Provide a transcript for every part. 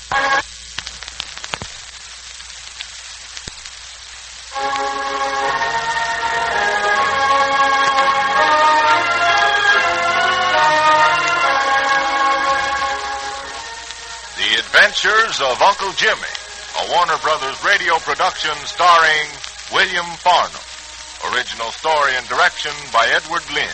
The Adventures of Uncle Jimmy, a Warner Brothers radio production starring William Farnham. Original story and direction by Edward Lynn.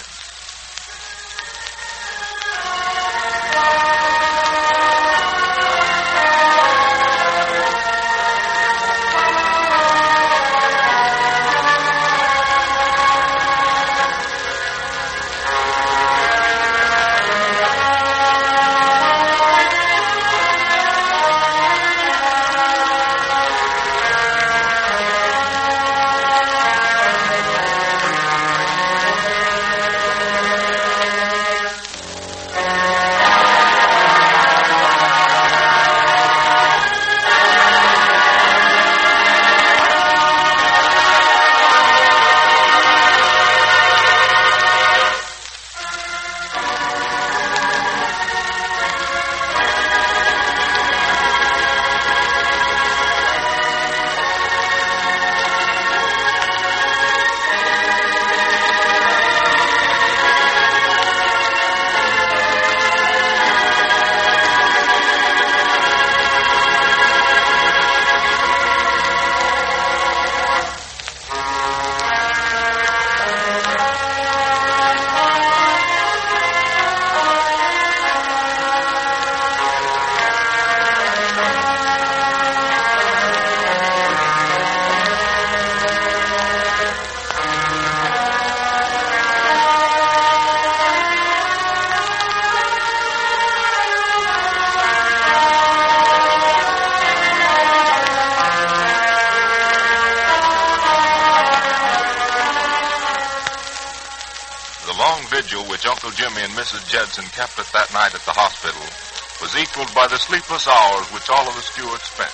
Vigil which Uncle Jimmy and Mrs. Jedson kept us that night at the hospital was equaled by the sleepless hours which all of the stewards spent.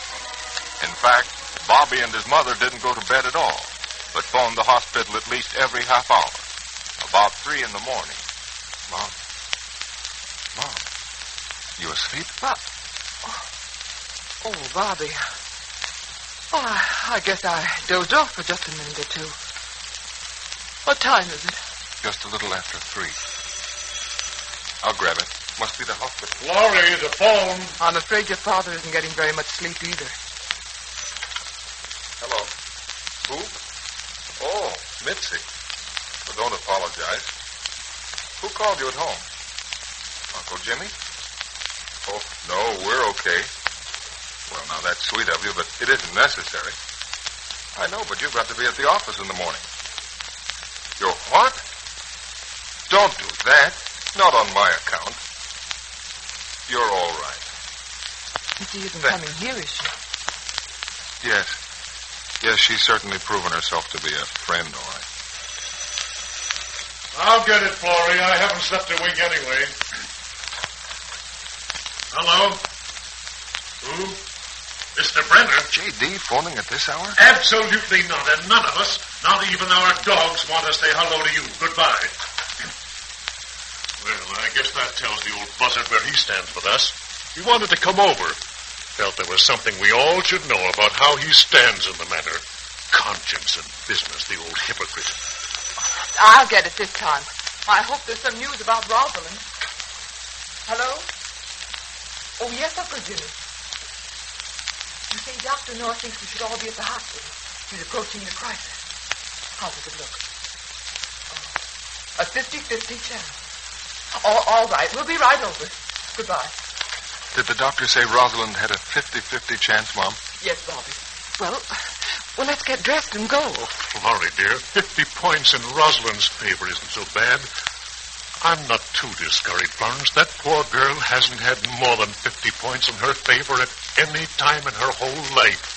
In fact, Bobby and his mother didn't go to bed at all, but phoned the hospital at least every half hour. About 3 in the morning. Mom, you asleep? Oh, Bobby. Oh, I guess I dozed off for just a minute or two. What time is it? Just a little after 3. I'll grab it. Must be the hospital. Laurie, the phone. I'm afraid your father isn't getting very much sleep either. Hello. Who? Oh, Mitzi. Well, don't apologize. Who called you at home? Uncle Jimmy? Oh, no, we're okay. Well, now, that's sweet of you, but it isn't necessary. I know, but you've got to be at the office in the morning. You're what? Don't do that. Not on my account. You're all right. She isn't coming here, is she? Yes. Yes, she's certainly proven herself to be a friend, all right. I'll get it, Florrie. I haven't slept a wink anyway. Hello? Who? Mr. Brenner? J.D. phoning at this hour? Absolutely not. And none of us, not even our dogs, want to say hello to you. Goodbye. Well, I guess that tells the old buzzard where he stands with us. He wanted to come over. Felt there was something we all should know about how he stands in the matter. Conscience and business, the old hypocrite. I'll get it this time. I hope there's some news about Rosalind. Hello? Oh, yes, Uncle Jimmy. You say Dr. North thinks we should all be at the hospital. He's approaching the crisis. How does it look? Oh, a 50-50 chance. All right. We'll be right over. Goodbye. Did the doctor say Rosalind had a 50-50 chance, Mom? Yes, Bobby. Well, let's get dressed and go. Oh, Laurie, dear, 50 points in Rosalind's favor isn't so bad. I'm not too discouraged, Florence. That poor girl hasn't had more than 50 points in her favor at any time in her whole life.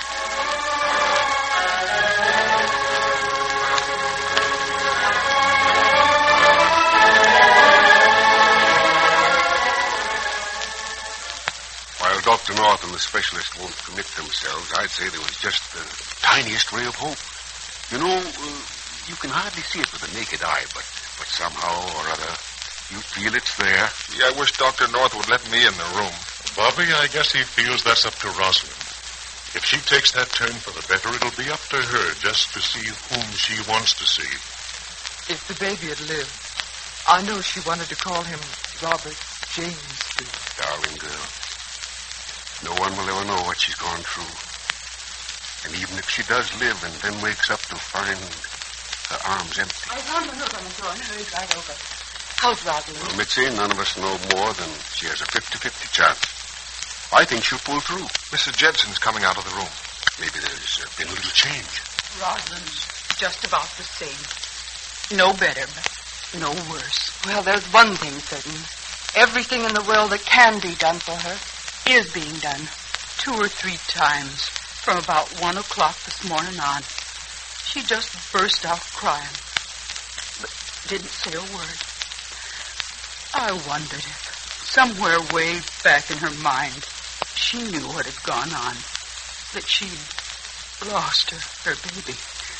Dr. North and the specialist won't commit themselves, I'd say there was just the tiniest ray of hope. You know, you can hardly see it with the naked eye, but somehow or other, you feel it's there. Yeah, I wish Dr. North would let me in the room. Bobby, I guess he feels that's up to Rosalind. If she takes that turn for the better, it'll be up to her just to see whom she wants to see. If the baby had lived, I know she wanted to call him Robert James Stewart. Darling girl. No one will ever know what she's gone through. And even if she does live and then wakes up to find her arms empty. I found the note on the door and hurried right over. How's Rosalind? Well, Mitzi, none of us know more than she has a 50-50 chance. I think she'll pull through. Mrs. Jedson's coming out of the room. Maybe there's been a little change. Rosalind's just about the same. No better, but no worse. Well, there's one thing certain. Everything in the world that can be done for her is being done. 2 or 3 times from about 1 o'clock this morning on. She just burst out crying, but didn't say a word. I wondered if somewhere way back in her mind she knew what had gone on, that she'd lost her baby.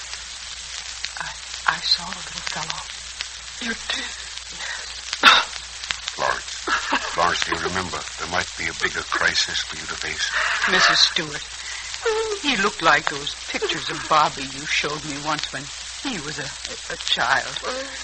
I saw the little fellow. You did? Florence, do you remember? There might be a bigger crisis for you to face. Mrs. Stewart, he looked like those pictures of Bobby you showed me once when he was a child.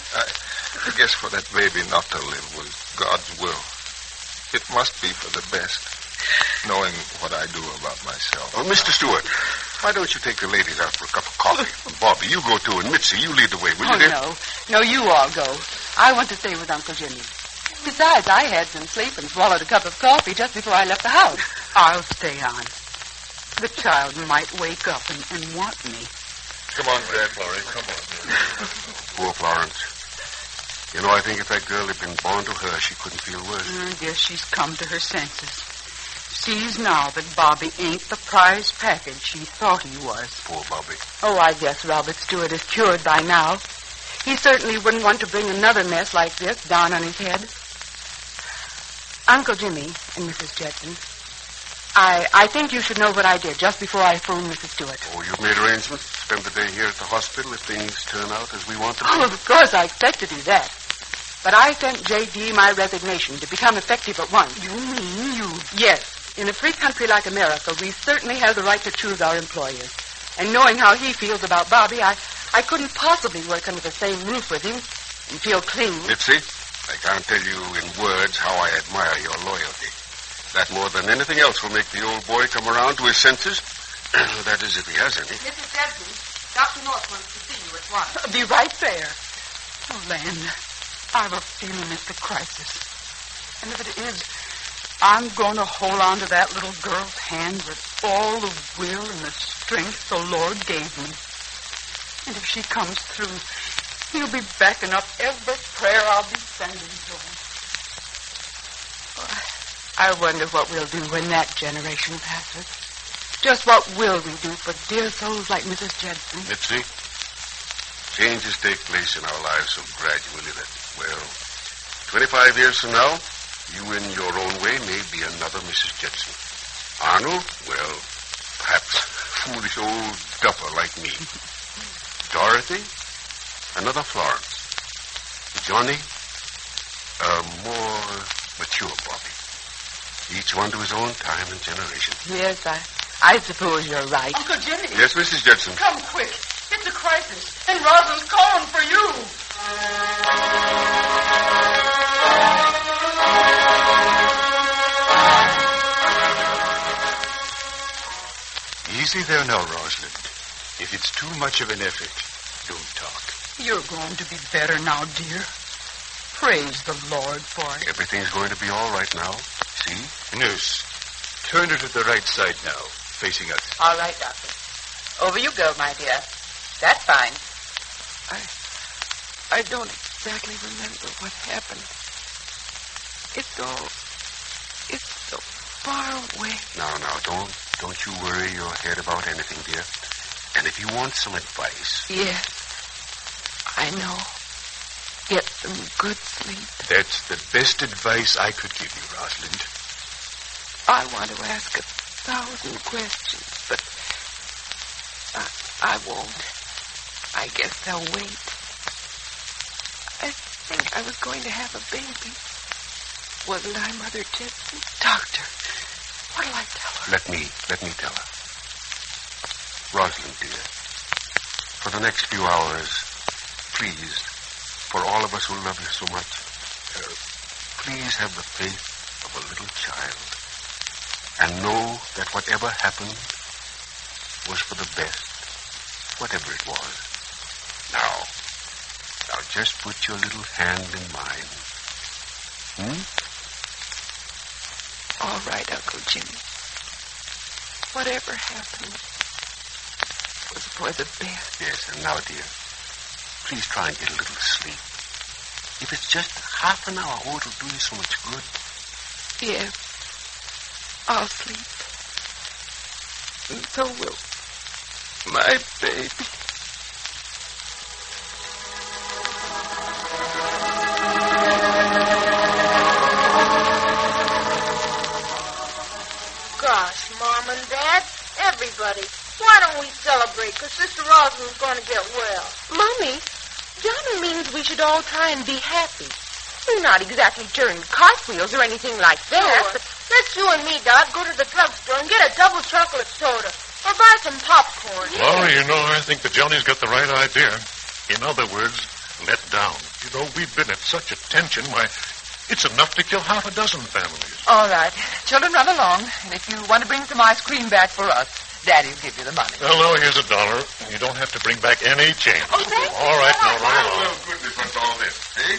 I guess for that baby not to live was God's will. It must be for the best, knowing what I do about myself. Oh, Mr. Stewart, why don't you take the ladies out for a cup of coffee? Bobby, you go too, and Mitzi, you lead the way, will you, dear? No, you all go. I want to stay with Uncle Jimmy. Besides, I had some sleep and swallowed a cup of coffee just before I left the house. I'll stay on. The child might wake up and want me. Come on, Dad, Florrie, come on. Poor Florence. You know, I think if that girl had been born to her, she couldn't feel worse. I guess she's come to her senses. Sees now that Bobby ain't the prize package she thought he was. Poor Bobby. Oh, I guess Robert Stewart is cured by now. He certainly wouldn't want to bring another mess like this down on his head. Uncle Jimmy and Mrs. Jetson, I think you should know what I did just before I phoned Mrs. Stewart. Oh, you've made arrangements to spend the day here at the hospital if things turn out as we want them to? Oh, of course, I expect to do that. But I sent J.D. my resignation to become effective at once. You mean you? Yes. In a free country like America, we certainly have the right to choose our employers. And knowing how he feels about Bobby, I couldn't possibly work under the same roof with him and feel clean. Mitzi, I can't tell you in words how I admire your loyalty. That more than anything else will make the old boy come around to his senses. That is, if he has any. Mrs. Jetson, Dr. North wants to see you at once. I'll be right there. Oh, Len, I've a feeling it's the crisis. And if it is, I'm going to hold on to that little girl's hand with all the will and the strength the Lord gave me. And if she comes through, he'll be backing up every prayer I'll be sending to him. Oh, I wonder what we'll do when that generation passes. Just what will we do for dear souls like Mrs. Jedson? Mitzi, changes take place in our lives so gradually that, well, 25 years from now, you in your own way may be another Mrs. Jetson. Arnold, well, perhaps a foolish old duffer like me. Dorothy, another Florence. Johnny, a more mature Bobby. Each one to his own time and generation. Yes, I suppose you're right. Uncle Jimmy. Yes, Mrs. Jetson. Come quick. It's a crisis. And Rosalind's calling for you. Easy there now, Rosalind. If it's too much of an effort, don't talk. You're going to be better now, dear. Praise the Lord for it. Everything's going to be all right now. See? Nurse, turn her to the right side now, facing us. All right, Doctor. Over you go, my dear. That's fine. I don't exactly remember what happened. It's so far away. Now, don't you worry your head about anything, dear. And if you want some advice... Yes, I know. Get some good sleep. That's the best advice I could give you, Rosalind. I want to ask 1,000 questions, but I won't. I guess I'll wait. I think I was going to have a baby. Wasn't I, Mother Jetson? Doctor, What'll I tell her? Let me tell her. Rosalind, dear, for the next few hours, please, for all of us who love you so much, please have the faith of a little child and know that whatever happened was for the best, whatever it was. Now just put your little hand in mine. All right, Uncle Jimmy. Whatever happened was for the best. Yes, and now, dear, please try and get a little sleep. If it's just half an hour, it'll do you so much good. Yes, I'll sleep. And so will my baby. Gosh, Mom and Dad, everybody, why don't we celebrate? Because Sister Rosalind's going to get well. Mommy, Johnny means we should all try and be happy. We're not exactly turning cartwheels or anything like that. Sure. But Let's you and me, Doc, go to the drugstore and get a double chocolate soda. Or buy some popcorn. Laurie, I think that Johnny's got the right idea. In other words, let down. We've been at such a tension, why, it's enough to kill half a dozen families. All right. Children, run along. And if you want to bring some ice cream back for us, Daddy'll give you the money. Well, here's $1. You don't have to bring back any change. Oh, thank you. All right, now run along. Well, goodness, what's all this, eh?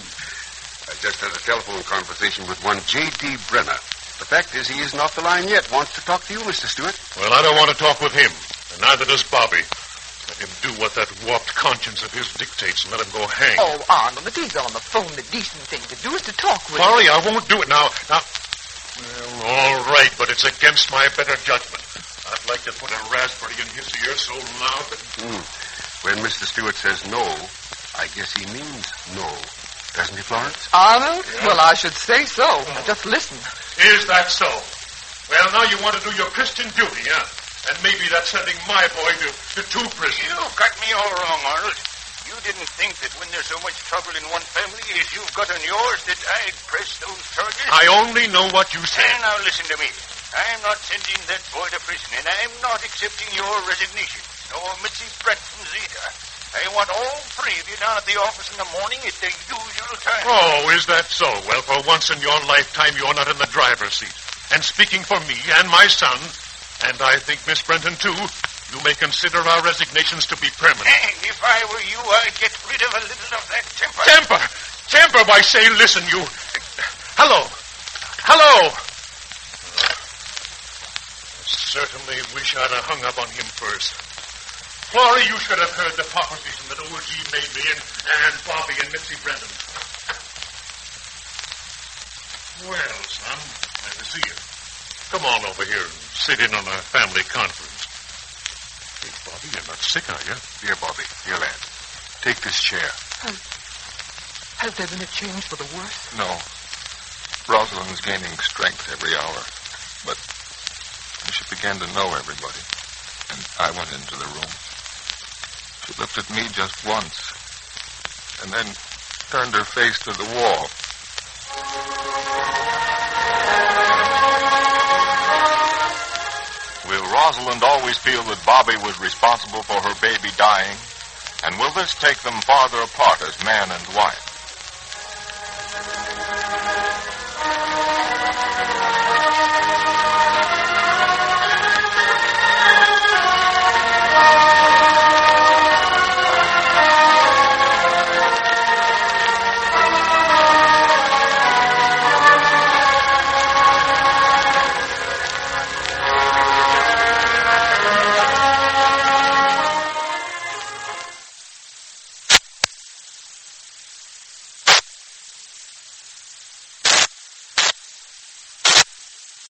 I just had a telephone conversation with one J.D. Brenner. The fact is, he isn't off the line yet. Wants to talk to you, Mr. Stewart. Well, I don't want to talk with him, and neither does Bobby. Let him do what that warped conscience of his dictates and let him go hang. Oh, Arnold, if he's on the phone, the decent thing to do is to talk with Laurie, I won't do it now. Well, all right, but it's against my better judgment. I'd like to put a raspberry in his ear so loud that... When Mr. Stewart says no, I guess he means no. Doesn't he, Florence? Arnold? Yeah. Well, I should say so. Now, just listen. Is that so? Well, now you want to do your Christian duty, huh? And maybe that's sending my boy to 2 prisons. You got me all wrong, Arnold. You didn't think that when there's so much trouble in one family as you've got on yours that I'd press those charges? I only know what you said. Now listen to me. I'm not sending that boy to prison, and I'm not accepting your resignation. Nor Mitzi Brenton's either. I want all 3 of you down at the office in the morning at the usual time. Oh, is that so? Well, for once in your lifetime, you're not in the driver's seat. And speaking for me and my son, and I think Miss Brenton, too, you may consider our resignations to be permanent. And if I were you, I'd get rid of a little of that temper. Temper? Temper by saying, listen, you... Hello. I certainly wish I'd have hung up on him first. Florrie, you should have heard the proposition that OG made me and Bobby and Mitzi Brenton. Well, son, glad to see you. Come on over here and sit in on a family conference. Hey, Bobby, you're not sick, are you? Here, Bobby. Here, lad. Take this chair. Has there been a change for the worse? No. Rosalind's gaining strength every hour. But she began to know everybody. And I went into the room. She looked at me just once. And then turned her face to the wall. Will Rosalind always feel that Bobby was responsible for her baby dying? And will this take them farther apart as man and wife?